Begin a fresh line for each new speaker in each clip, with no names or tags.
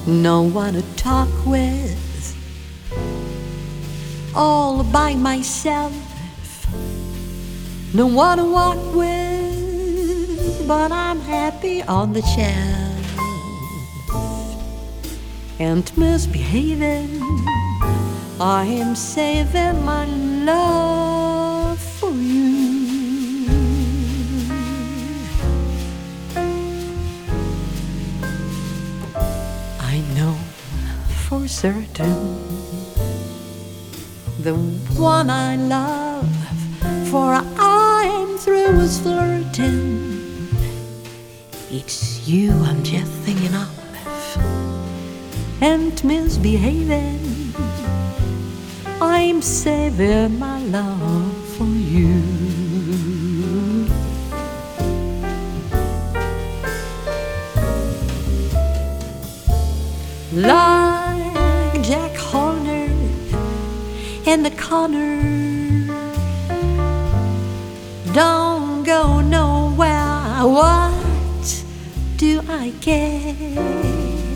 no one to talk with, all by myself, no one to walk with, but I'm happy on the shelf and misbehaving. I am saving my love for you. I know for certain the one I love, for I'm through with flirting. It's you I'm just thinking of and misbehaving. I'm saving my love for you. Like Jack Horner in the corner, don't go nowhere. What do I care?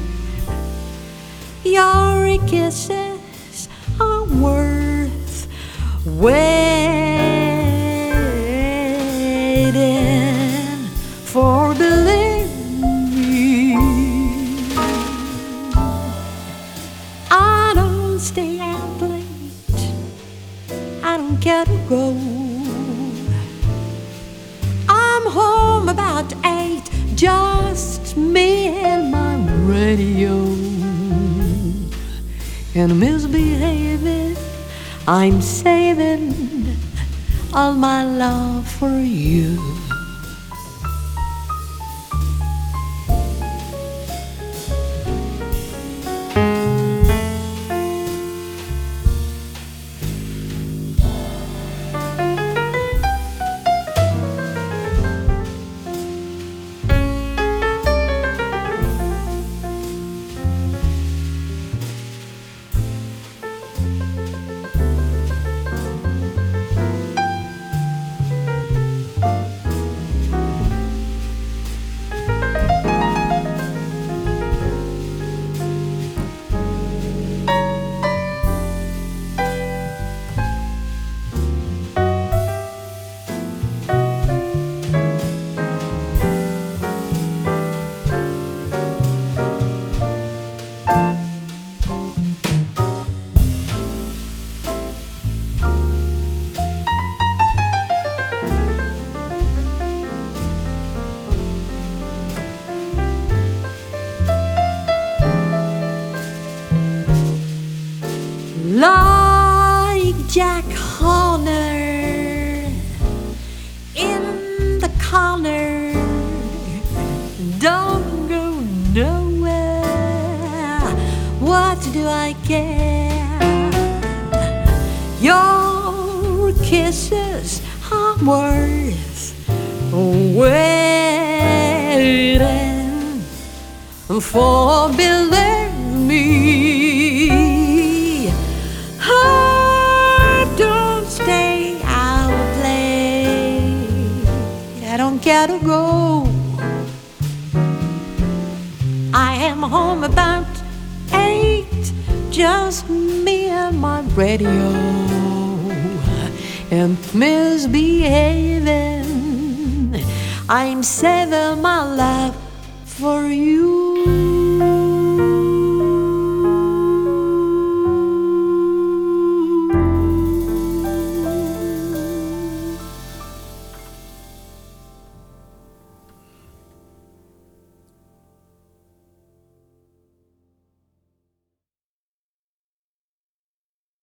Your kisses are worth waiting for, believe me. I don't stay out late, I don't care to go. I'm home about 8, just me and my radio. And misbehaving, I'm saving all my love for you. Like Jack Horner in the corner, don't go nowhere. What do I care? Your kisses are worth waiting for, believe me. Don't stay out late, I don't care to go. I am home about 8, just me and my radio. And misbehaving, I'm saving my life for you.